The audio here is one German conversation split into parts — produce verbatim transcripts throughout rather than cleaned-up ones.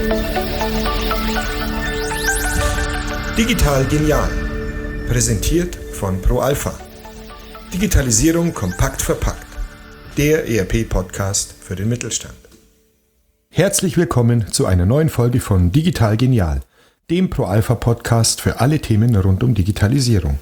Digital genial. Präsentiert von ProAlpha. Digitalisierung kompakt verpackt. Der E R P-Podcast für den Mittelstand. Herzlich willkommen zu einer neuen Folge von Digital genial, dem ProAlpha-Podcast für alle Themen rund um Digitalisierung.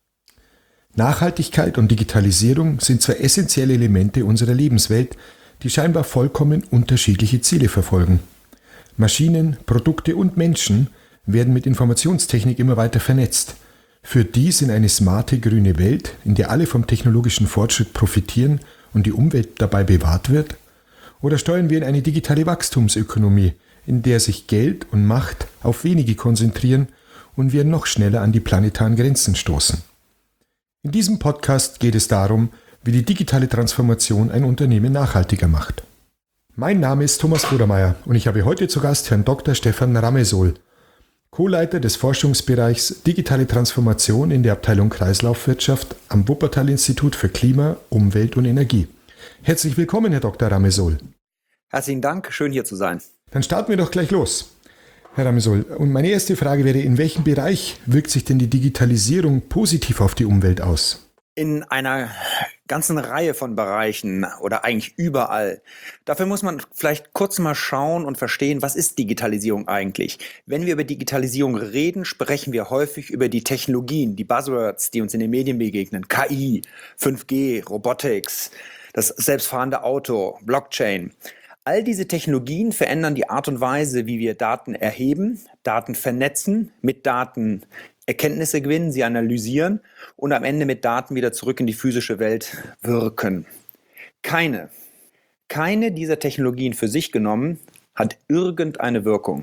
Nachhaltigkeit und Digitalisierung sind zwei essentielle Elemente unserer Lebenswelt, die scheinbar vollkommen unterschiedliche Ziele verfolgen. Maschinen, Produkte und Menschen werden mit Informationstechnik immer weiter vernetzt. Führt dies in eine smarte grüne Welt, in der alle vom technologischen Fortschritt profitieren und die Umwelt dabei bewahrt wird? Oder steuern wir in eine digitale Wachstumsökonomie, in der sich Geld und Macht auf wenige konzentrieren und wir noch schneller an die planetaren Grenzen stoßen? In diesem Podcast geht es darum, wie die digitale Transformation ein Unternehmen nachhaltiger macht. Mein Name ist Thomas Brudermeier und ich habe heute zu Gast Herrn Doktor Stefan Ramesol, Co-Leiter des Forschungsbereichs Digitale Transformation in der Abteilung Kreislaufwirtschaft am Wuppertal-Institut für Klima, Umwelt und Energie. Herzlich willkommen, Herr Doktor Ramesol. Herzlichen Dank, schön hier zu sein. Dann starten wir doch gleich los, Herr Ramesol. Und meine erste Frage wäre, in welchem Bereich wirkt sich denn die Digitalisierung positiv auf die Umwelt aus? In einer ganzen Reihe von Bereichen oder eigentlich überall. Dafür muss man vielleicht kurz mal schauen und verstehen, was ist Digitalisierung eigentlich? Wenn wir über Digitalisierung reden, sprechen wir häufig über die Technologien, die Buzzwords, die uns in den Medien begegnen. K I, fünf G, Robotics, das selbstfahrende Auto, Blockchain. All diese Technologien verändern die Art und Weise, wie wir Daten erheben, Daten vernetzen, mit Daten Erkenntnisse gewinnen, sie analysieren und am Ende mit Daten wieder zurück in die physische Welt wirken. Keine, keine dieser Technologien für sich genommen hat irgendeine Wirkung.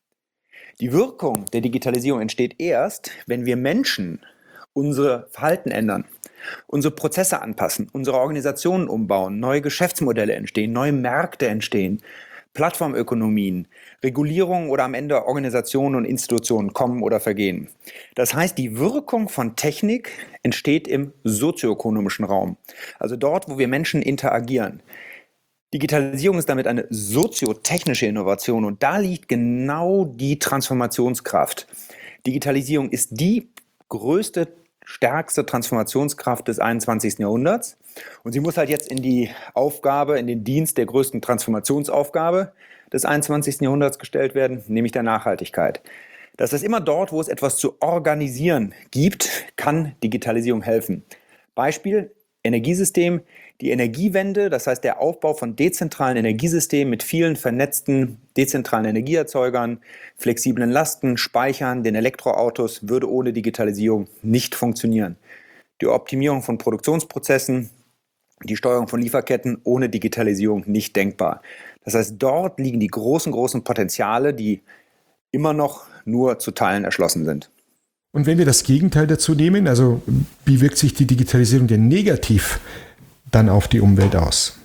Die Wirkung der Digitalisierung entsteht erst, wenn wir Menschen unser Verhalten ändern, unsere Prozesse anpassen, unsere Organisationen umbauen, neue Geschäftsmodelle entstehen, neue Märkte entstehen, Plattformökonomien, Regulierungen oder am Ende Organisationen und Institutionen kommen oder vergehen. Das heißt, die Wirkung von Technik entsteht im sozioökonomischen Raum, also dort, wo wir Menschen interagieren. Digitalisierung ist damit eine soziotechnische Innovation und da liegt genau die Transformationskraft. Digitalisierung ist die größte stärkste Transformationskraft des einundzwanzigsten Jahrhunderts. Und sie muss halt jetzt in die Aufgabe, in den Dienst der größten Transformationsaufgabe des einundzwanzigsten Jahrhunderts gestellt werden, nämlich der Nachhaltigkeit. Das heißt, immer dort, wo es etwas zu organisieren gibt, kann Digitalisierung helfen. Beispiel, Energiesystem, die Energiewende, das heißt der Aufbau von dezentralen Energiesystemen mit vielen vernetzten dezentralen Energieerzeugern, flexiblen Lasten, Speichern, den Elektroautos, würde ohne Digitalisierung nicht funktionieren. Die Optimierung von Produktionsprozessen, die Steuerung von Lieferketten ohne Digitalisierung nicht denkbar. Das heißt, dort liegen die großen, großen Potenziale, die immer noch nur zu Teilen erschlossen sind. Und wenn wir das Gegenteil dazu nehmen, also wie wirkt sich die Digitalisierung denn negativ dann auf die Umwelt aus?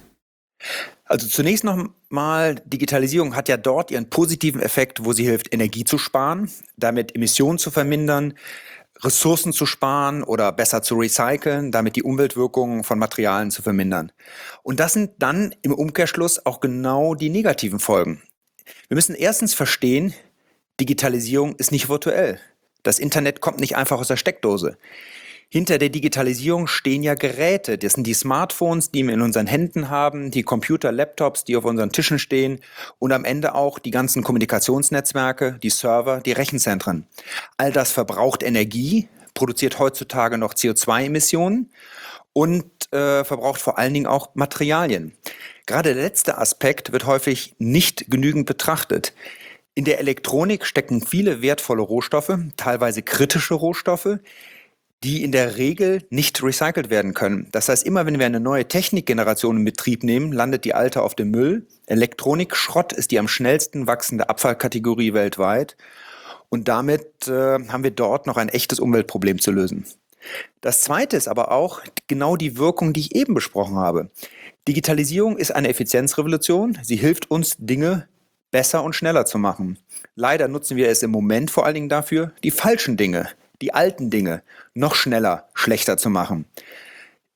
Also zunächst nochmal, Digitalisierung hat ja dort ihren positiven Effekt, wo sie hilft, Energie zu sparen, damit Emissionen zu vermindern, Ressourcen zu sparen oder besser zu recyceln, damit die Umweltwirkungen von Materialien zu vermindern. Und das sind dann im Umkehrschluss auch genau die negativen Folgen. Wir müssen erstens verstehen, Digitalisierung ist nicht virtuell. Das Internet kommt nicht einfach aus der Steckdose. Hinter der Digitalisierung stehen ja Geräte. Das sind die Smartphones, die wir in unseren Händen haben, die Computer, Laptops, die auf unseren Tischen stehen und am Ende auch die ganzen Kommunikationsnetzwerke, die Server, die Rechenzentren. All das verbraucht Energie, produziert heutzutage noch C O zwei Emissionen und äh, verbraucht vor allen Dingen auch Materialien. Gerade der letzte Aspekt wird häufig nicht genügend betrachtet. In der Elektronik stecken viele wertvolle Rohstoffe, teilweise kritische Rohstoffe, die in der Regel nicht recycelt werden können. Das heißt, immer wenn wir eine neue Technikgeneration in Betrieb nehmen, landet die alte auf dem Müll. Elektronikschrott ist die am schnellsten wachsende Abfallkategorie weltweit. Und damit äh, haben wir dort noch ein echtes Umweltproblem zu lösen. Das Zweite ist aber auch genau die Wirkung, die ich eben besprochen habe. Digitalisierung ist eine Effizienzrevolution. Sie hilft uns, Dinge besser und schneller zu machen. Leider nutzen wir es im Moment vor allen Dingen dafür, die falschen Dinge, die alten Dinge noch schneller, schlechter zu machen.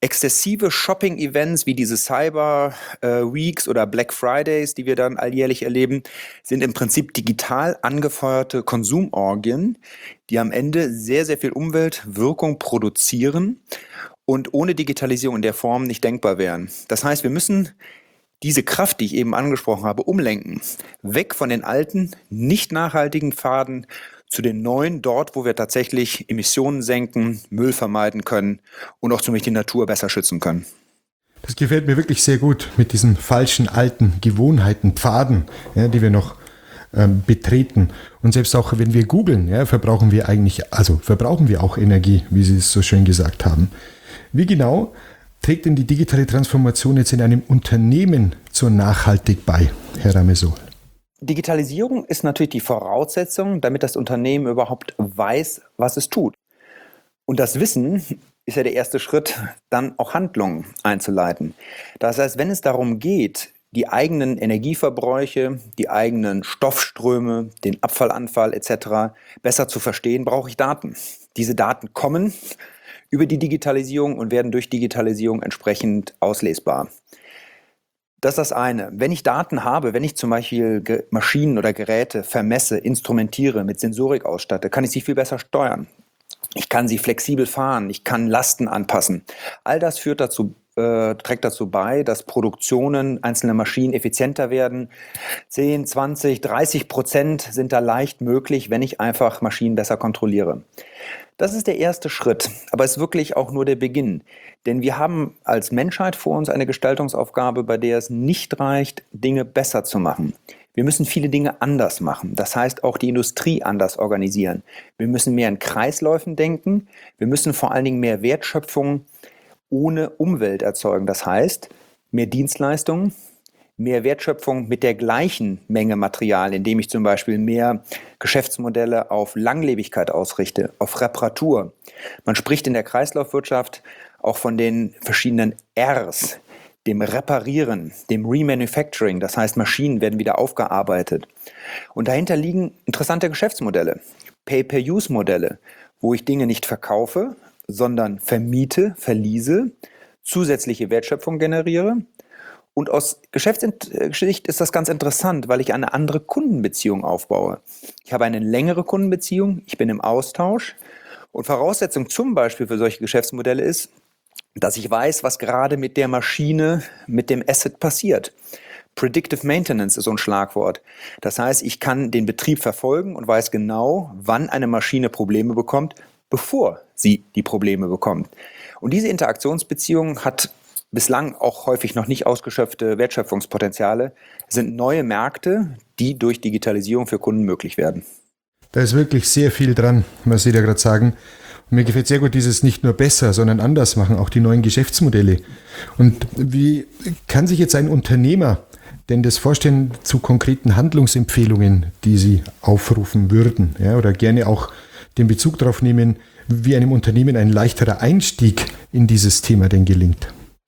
Exzessive Shopping-Events wie diese Cyber äh, Weeks oder Black Fridays, die wir dann alljährlich erleben, sind im Prinzip digital angefeuerte Konsumorgien, die am Ende sehr, sehr viel Umweltwirkung produzieren und ohne Digitalisierung in der Form nicht denkbar wären. Das heißt, wir müssen diese Kraft, die ich eben angesprochen habe, umlenken. Weg von den alten, nicht nachhaltigen Pfaden zu den neuen, dort, wo wir tatsächlich Emissionen senken, Müll vermeiden können und auch zum Beispiel die Natur besser schützen können. Das gefällt mir wirklich sehr gut mit diesen falschen alten Gewohnheiten, Pfaden, ja, die wir noch ähm, betreten. Und selbst auch wenn wir googeln, ja, verbrauchen wir eigentlich, also verbrauchen wir auch Energie, wie Sie es so schön gesagt haben. Wie genau trägt denn die digitale Transformation jetzt in einem Unternehmen zur Nachhaltig bei, Herr Ramessohl? Digitalisierung ist natürlich die Voraussetzung, damit das Unternehmen überhaupt weiß, was es tut. Und das Wissen ist ja der erste Schritt, dann auch Handlungen einzuleiten. Das heißt, wenn es darum geht, die eigenen Energieverbräuche, die eigenen Stoffströme, den Abfallanfall et cetera besser zu verstehen, brauche ich Daten. Diese Daten kommen über die Digitalisierung und werden durch Digitalisierung entsprechend auslesbar. Das ist das eine. Wenn ich Daten habe, wenn ich zum Beispiel Ge- Maschinen oder Geräte vermesse, instrumentiere, mit Sensorik ausstatte, kann ich sie viel besser steuern. Ich kann sie flexibel fahren, ich kann Lasten anpassen. All das führt dazu, äh, trägt dazu bei, dass Produktionen einzelner Maschinen effizienter werden. zehn, zwanzig, dreißig Prozent sind da leicht möglich, wenn ich einfach Maschinen besser kontrolliere. Das ist der erste Schritt, aber es ist wirklich auch nur der Beginn. Denn wir haben als Menschheit vor uns eine Gestaltungsaufgabe, bei der es nicht reicht, Dinge besser zu machen. Wir müssen viele Dinge anders machen. Das heißt, auch die Industrie anders organisieren. Wir müssen mehr in Kreisläufen denken. Wir müssen vor allen Dingen mehr Wertschöpfung ohne Umwelt erzeugen. Das heißt, mehr Dienstleistungen, mehr Wertschöpfung mit der gleichen Menge Material, indem ich zum Beispiel mehr Geschäftsmodelle auf Langlebigkeit ausrichte, auf Reparatur. Man spricht in der Kreislaufwirtschaft auch von den verschiedenen Rs, dem Reparieren, dem Remanufacturing, das heißt Maschinen werden wieder aufgearbeitet. Und dahinter liegen interessante Geschäftsmodelle, Pay-per-Use-Modelle, wo ich Dinge nicht verkaufe, sondern vermiete, verliese, zusätzliche Wertschöpfung generiere. Und aus Geschäftssicht ist das ganz interessant, weil ich eine andere Kundenbeziehung aufbaue. Ich habe eine längere Kundenbeziehung, ich bin im Austausch und Voraussetzung zum Beispiel für solche Geschäftsmodelle ist, dass ich weiß, was gerade mit der Maschine, mit dem Asset passiert. Predictive Maintenance ist so ein Schlagwort. Das heißt, ich kann den Betrieb verfolgen und weiß genau, wann eine Maschine Probleme bekommt, bevor sie die Probleme bekommt. Und diese Interaktionsbeziehung hat bislang auch häufig noch nicht ausgeschöpfte Wertschöpfungspotenziale, sind neue Märkte, die durch Digitalisierung für Kunden möglich werden. Da ist wirklich sehr viel dran, was Sie da gerade sagen. Und mir gefällt sehr gut dieses nicht nur besser, sondern anders machen, auch die neuen Geschäftsmodelle. Und wie kann sich jetzt ein Unternehmer denn das vorstellen zu konkreten Handlungsempfehlungen, die Sie aufrufen würden? Ja, oder gerne auch den Bezug darauf nehmen, wie einem Unternehmen ein leichterer Einstieg in dieses Thema denn gelingt?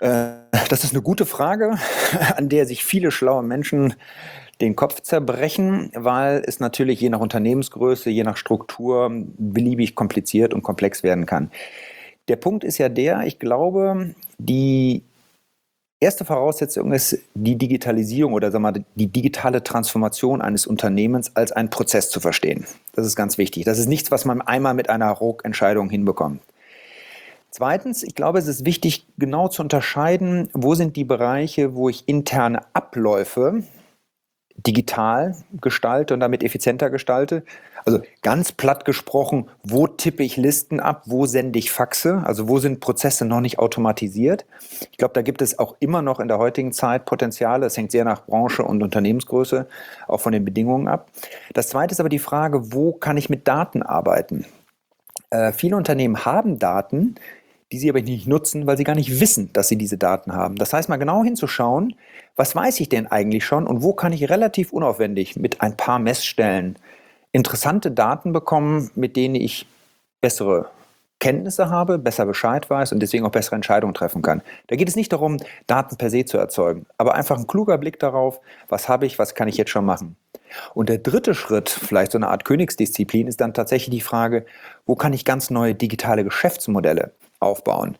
Das ist eine gute Frage, an der sich viele schlaue Menschen den Kopf zerbrechen, weil es natürlich je nach Unternehmensgröße, je nach Struktur beliebig kompliziert und komplex werden kann. Der Punkt ist ja der, ich glaube, die erste Voraussetzung ist die Digitalisierung oder sagen wir mal, die digitale Transformation eines Unternehmens als einen Prozess zu verstehen. Das ist ganz wichtig. Das ist nichts, was man einmal mit einer Ruckentscheidung hinbekommt. Zweitens, ich glaube, es ist wichtig, genau zu unterscheiden, wo sind die Bereiche, wo ich interne Abläufe digital gestalte und damit effizienter gestalte. Also ganz platt gesprochen, wo tippe ich Listen ab, wo sende ich Faxe, also wo sind Prozesse noch nicht automatisiert. Ich glaube, da gibt es auch immer noch in der heutigen Zeit Potenziale. Es hängt sehr nach Branche und Unternehmensgröße, auch von den Bedingungen ab. Das Zweite ist aber die Frage, wo kann ich mit Daten arbeiten? Äh, viele Unternehmen haben Daten, die sie aber nicht nutzen, weil sie gar nicht wissen, dass sie diese Daten haben. Das heißt, mal genau hinzuschauen, was weiß ich denn eigentlich schon und wo kann ich relativ unaufwendig mit ein paar Messstellen interessante Daten bekommen, mit denen ich bessere Kenntnisse habe, besser Bescheid weiß und deswegen auch bessere Entscheidungen treffen kann. Da geht es nicht darum, Daten per se zu erzeugen, aber einfach ein kluger Blick darauf, was habe ich, was kann ich jetzt schon machen. Und der dritte Schritt, vielleicht so eine Art Königsdisziplin, ist dann tatsächlich die Frage, wo kann ich ganz neue digitale Geschäftsmodelle aufbauen?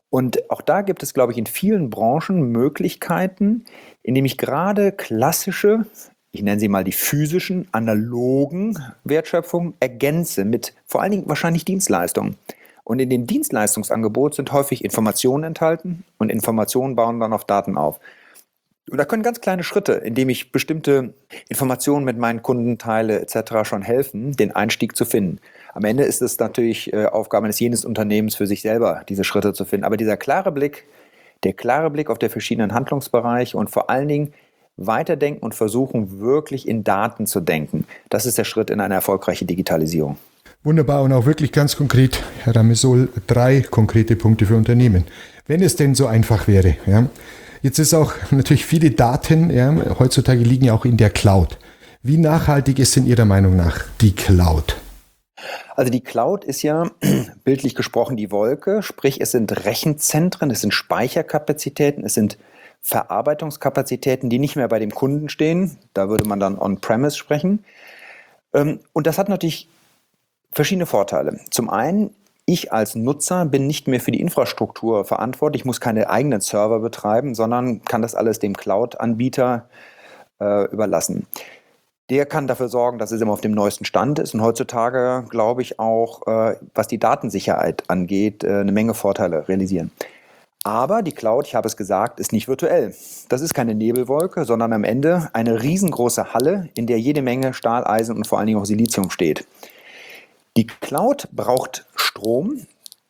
Und auch da gibt es, glaube ich, in vielen Branchen Möglichkeiten, indem ich gerade klassische, ich nenne sie mal die physischen, analogen Wertschöpfungen ergänze mit vor allen Dingen wahrscheinlich Dienstleistungen. Und in dem Dienstleistungsangebot sind häufig Informationen enthalten und Informationen bauen dann auf Daten auf. Und da können ganz kleine Schritte, indem ich bestimmte Informationen mit meinen Kunden teile et cetera schon helfen, den Einstieg zu finden. Am Ende ist es natürlich äh, Aufgabe eines jedes Unternehmens für sich selber, diese Schritte zu finden. Aber dieser klare Blick, der klare Blick auf die verschiedenen Handlungsbereiche und vor allen Dingen weiterdenken und versuchen, wirklich in Daten zu denken, das ist der Schritt in eine erfolgreiche Digitalisierung. Wunderbar und auch wirklich ganz konkret, Herr Ramesol, drei konkrete Punkte für Unternehmen. Wenn es denn so einfach wäre, ja. Jetzt ist auch natürlich viele Daten, ja, heutzutage liegen ja auch in der Cloud. Wie nachhaltig ist in Ihrer Meinung nach die Cloud? Also die Cloud ist ja bildlich gesprochen die Wolke, sprich es sind Rechenzentren, es sind Speicherkapazitäten, es sind Verarbeitungskapazitäten, die nicht mehr bei dem Kunden stehen. Da würde man dann on-premise sprechen. Und das hat natürlich verschiedene Vorteile. Zum einen, ich als Nutzer bin nicht mehr für die Infrastruktur verantwortlich. Ich muss keine eigenen Server betreiben, sondern kann das alles dem Cloud-Anbieter äh, überlassen. Der kann dafür sorgen, dass es immer auf dem neuesten Stand ist und heutzutage, glaube ich, auch, äh, was die Datensicherheit angeht, äh, eine Menge Vorteile realisieren. Aber die Cloud, ich habe es gesagt, ist nicht virtuell. Das ist keine Nebelwolke, sondern am Ende eine riesengroße Halle, in der jede Menge Stahl, Eisen und vor allen Dingen auch Silizium steht. Die Cloud braucht Strom.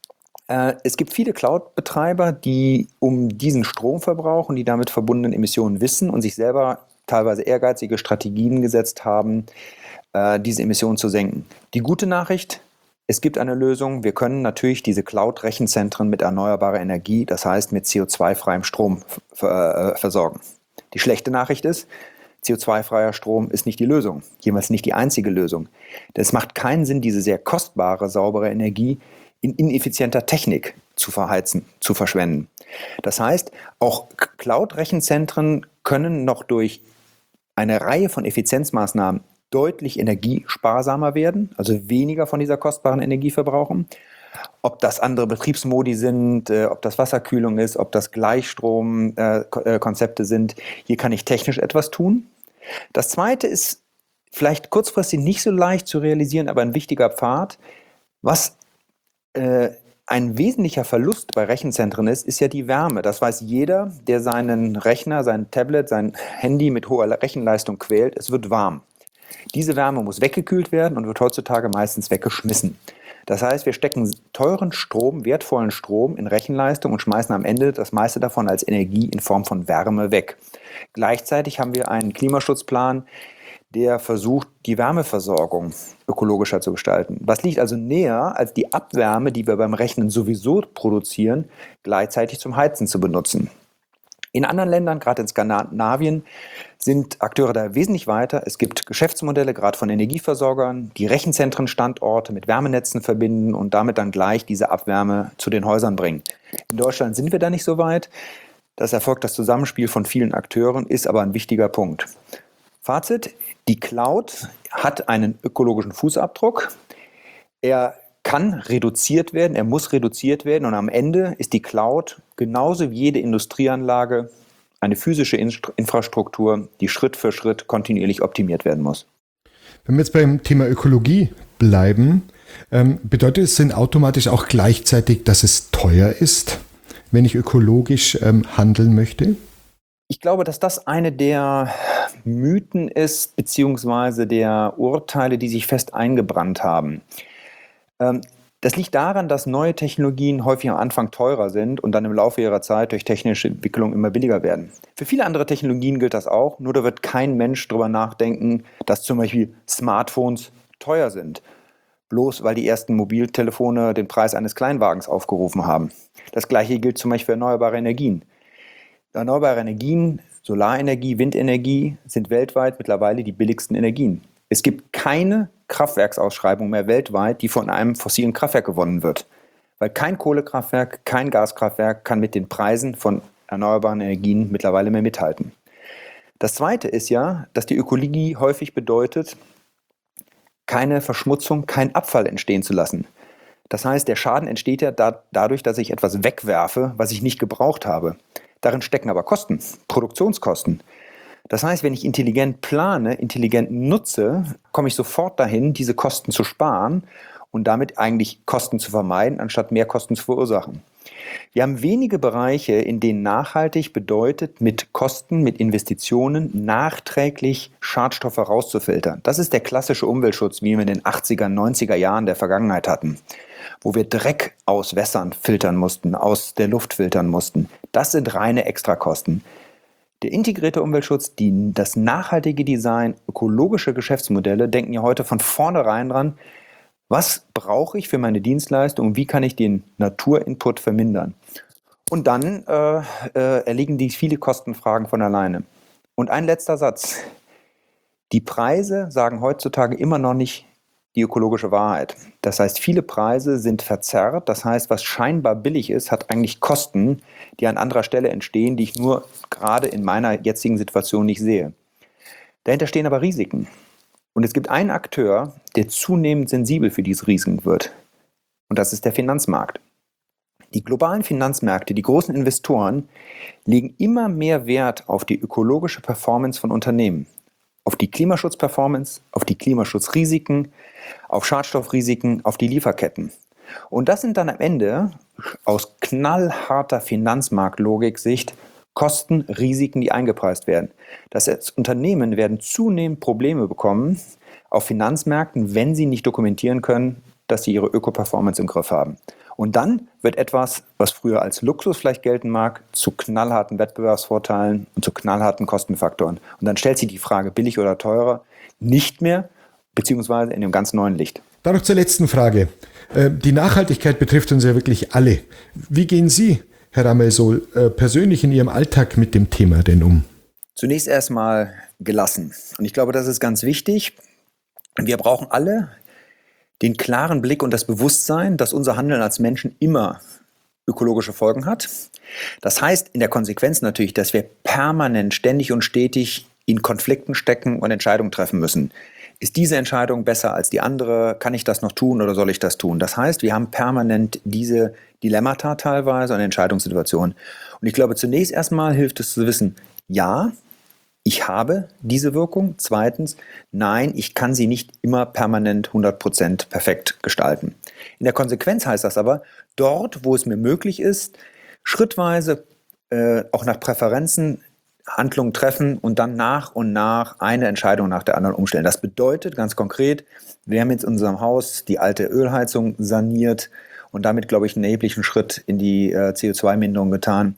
Äh, es gibt viele Cloud-Betreiber, die um diesen Stromverbrauch und die damit verbundenen Emissionen wissen und sich selber teilweise ehrgeizige Strategien gesetzt haben, äh, diese Emissionen zu senken. Die gute Nachricht, es gibt eine Lösung. Wir können natürlich diese Cloud-Rechenzentren mit erneuerbarer Energie, das heißt mit C O zwei freiem Strom ver- äh, versorgen. Die schlechte Nachricht ist, C O zwei freier Strom ist nicht die Lösung, jeweils nicht die einzige Lösung. Es macht keinen Sinn, diese sehr kostbare, saubere Energie in ineffizienter Technik zu verheizen, zu verschwenden. Das heißt, auch Cloud-Rechenzentren können noch durch eine Reihe von Effizienzmaßnahmen deutlich energiesparsamer werden, also weniger von dieser kostbaren Energie verbrauchen. Ob das andere Betriebsmodi sind, äh, ob das Wasserkühlung ist, ob das Gleichstromkonzepte äh, sind, hier kann ich technisch etwas tun. Das zweite ist vielleicht kurzfristig nicht so leicht zu realisieren, aber ein wichtiger Pfad. Was äh, ein wesentlicher Verlust bei Rechenzentren ist, ist ja die Wärme. Das weiß jeder, der seinen Rechner, sein Tablet, sein Handy mit hoher Rechenleistung quält. Es wird warm. Diese Wärme muss weggekühlt werden und wird heutzutage meistens weggeschmissen. Das heißt, wir stecken teuren Strom, wertvollen Strom in Rechenleistung und schmeißen am Ende das meiste davon als Energie in Form von Wärme weg. Gleichzeitig haben wir einen Klimaschutzplan, der versucht, die Wärmeversorgung ökologischer zu gestalten. Was liegt also näher, als die Abwärme, die wir beim Rechnen sowieso produzieren, gleichzeitig zum Heizen zu benutzen? In anderen Ländern, gerade in Skandinavien, sind Akteure da wesentlich weiter. Es gibt Geschäftsmodelle, gerade von Energieversorgern, die Rechenzentrenstandorte mit Wärmenetzen verbinden und damit dann gleich diese Abwärme zu den Häusern bringen. In Deutschland sind wir da nicht so weit. Das erfolgt das Zusammenspiel von vielen Akteuren, ist aber ein wichtiger Punkt. Fazit, die Cloud hat einen ökologischen Fußabdruck. Er kann reduziert werden, er muss reduziert werden und am Ende ist die Cloud genauso wie jede Industrieanlage eine physische Infrastruktur, die Schritt für Schritt kontinuierlich optimiert werden muss. Wenn wir jetzt beim Thema Ökologie bleiben, ähm, bedeutet es denn automatisch auch gleichzeitig, dass es teuer ist, wenn ich ökologisch ähm, handeln möchte? Ich glaube, dass das eine der Mythen ist, beziehungsweise der Urteile, die sich fest eingebrannt haben. Ähm, Das liegt daran, dass neue Technologien häufig am Anfang teurer sind und dann im Laufe ihrer Zeit durch technische Entwicklung immer billiger werden. Für viele andere Technologien gilt das auch, nur da wird kein Mensch drüber nachdenken, dass zum Beispiel Smartphones teuer sind. Bloß weil die ersten Mobiltelefone den Preis eines Kleinwagens aufgerufen haben. Das gleiche gilt zum Beispiel für erneuerbare Energien. Erneuerbare Energien, Solarenergie, Windenergie sind weltweit mittlerweile die billigsten Energien. Es gibt keine Kraftwerksausschreibung mehr weltweit, die von einem fossilen Kraftwerk gewonnen wird. Weil kein Kohlekraftwerk, kein Gaskraftwerk kann mit den Preisen von erneuerbaren Energien mittlerweile mehr mithalten. Das Zweite ist ja, dass die Ökologie häufig bedeutet, keine Verschmutzung, keinen Abfall entstehen zu lassen. Das heißt, der Schaden entsteht ja da, dadurch, dass ich etwas wegwerfe, was ich nicht gebraucht habe. Darin stecken aber Kosten, Produktionskosten. Das heißt, wenn ich intelligent plane, intelligent nutze, komme ich sofort dahin, diese Kosten zu sparen und damit eigentlich Kosten zu vermeiden, anstatt mehr Kosten zu verursachen. Wir haben wenige Bereiche, in denen nachhaltig bedeutet, mit Kosten, mit Investitionen nachträglich Schadstoffe rauszufiltern. Das ist der klassische Umweltschutz, wie wir in den achtziger, neunziger Jahren der Vergangenheit hatten, wo wir Dreck aus Wässern filtern mussten, aus der Luft filtern mussten. Das sind reine Extrakosten. Der integrierte Umweltschutz, die, das nachhaltige Design, ökologische Geschäftsmodelle denken ja heute von vornherein dran, was brauche ich für meine Dienstleistung und wie kann ich den Naturinput vermindern? Und dann äh, äh, erliegen die viele Kostenfragen von alleine. Und ein letzter Satz. Die Preise sagen heutzutage immer noch nicht die ökologische Wahrheit. Das heißt, viele Preise sind verzerrt. Das heißt, was scheinbar billig ist, hat eigentlich Kosten, die an anderer Stelle entstehen, die ich nur gerade in meiner jetzigen Situation nicht sehe. Dahinter stehen aber Risiken. Und es gibt einen Akteur, der zunehmend sensibel für diese Risiken wird. Und das ist der Finanzmarkt. Die globalen Finanzmärkte, die großen Investoren, legen immer mehr Wert auf die ökologische Performance von Unternehmen. Auf die Klimaschutzperformance, auf die Klimaschutzrisiken, auf Schadstoffrisiken, auf die Lieferketten. Und das sind dann am Ende aus knallharter Finanzmarktlogik-Sicht Kosten, Risiken, die eingepreist werden. Das heißt, Unternehmen werden zunehmend Probleme bekommen auf Finanzmärkten, wenn sie nicht dokumentieren können, dass sie ihre Öko-Performance im Griff haben. Und dann wird etwas, was früher als Luxus vielleicht gelten mag, zu knallharten Wettbewerbsvorteilen und zu knallharten Kostenfaktoren. Und dann stellt sich die Frage, billig oder teurer, nicht mehr, beziehungsweise in einem ganz neuen Licht. Dann noch zur letzten Frage. Die Nachhaltigkeit betrifft uns ja wirklich alle. Wie gehen Sie, Herr Ramelsol, persönlich in Ihrem Alltag mit dem Thema denn um? Zunächst erstmal gelassen. Und ich glaube, das ist ganz wichtig. Wir brauchen alle den klaren Blick und das Bewusstsein, dass unser Handeln als Menschen immer ökologische Folgen hat. Das heißt in der Konsequenz natürlich, dass wir permanent, ständig und stetig in Konflikten stecken und Entscheidungen treffen müssen. Ist diese Entscheidung besser als die andere? Kann ich das noch tun oder soll ich das tun? Das heißt, wir haben permanent diese Dilemmata teilweise und Entscheidungssituationen. Und ich glaube, zunächst erstmal hilft es zu wissen, ja, ich habe diese Wirkung. Zweitens, nein, ich kann sie nicht immer permanent hundert Prozent perfekt gestalten. In der Konsequenz heißt das aber, dort, wo es mir möglich ist, schrittweise äh, auch nach Präferenzen Handlungen treffen und dann nach und nach eine Entscheidung nach der anderen umstellen. Das bedeutet ganz konkret, wir haben jetzt in unserem Haus die alte Ölheizung saniert und damit, glaube ich, einen erheblichen Schritt in die äh, C O zwei Minderung getan.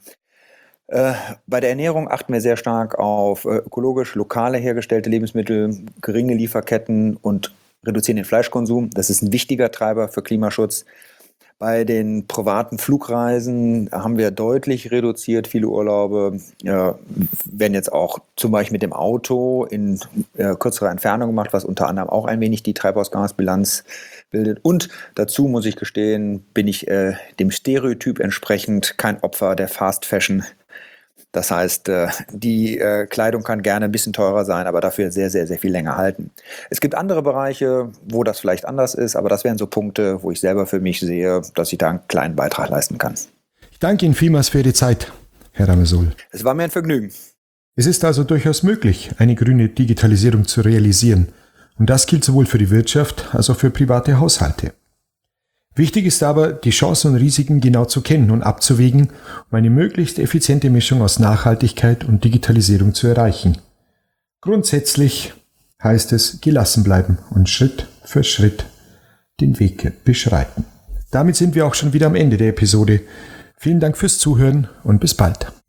Äh, bei der Ernährung achten wir sehr stark auf äh, ökologisch, lokale hergestellte Lebensmittel, geringe Lieferketten und reduzieren den Fleischkonsum. Das ist ein wichtiger Treiber für Klimaschutz. Bei den privaten Flugreisen haben wir deutlich reduziert. Viele Urlaube äh, werden jetzt auch zum Beispiel mit dem Auto in äh, kürzerer Entfernung gemacht, was unter anderem auch ein wenig die Treibhausgasbilanz bildet. Und dazu muss ich gestehen, bin ich äh, dem Stereotyp entsprechend kein Opfer der Fast Fashion. Das heißt, die Kleidung kann gerne ein bisschen teurer sein, aber dafür sehr, sehr, sehr viel länger halten. Es gibt andere Bereiche, wo das vielleicht anders ist, aber das wären so Punkte, wo ich selber für mich sehe, dass ich da einen kleinen Beitrag leisten kann. Ich danke Ihnen vielmals für Ihre Zeit, Herr Ramelsol. Es war mir ein Vergnügen. Es ist also durchaus möglich, eine grüne Digitalisierung zu realisieren. Und das gilt sowohl für die Wirtschaft als auch für private Haushalte. Wichtig ist aber, die Chancen und Risiken genau zu kennen und abzuwägen, um eine möglichst effiziente Mischung aus Nachhaltigkeit und Digitalisierung zu erreichen. Grundsätzlich heißt es gelassen bleiben und Schritt für Schritt den Weg beschreiten. Damit sind wir auch schon wieder am Ende der Episode. Vielen Dank fürs Zuhören und bis bald.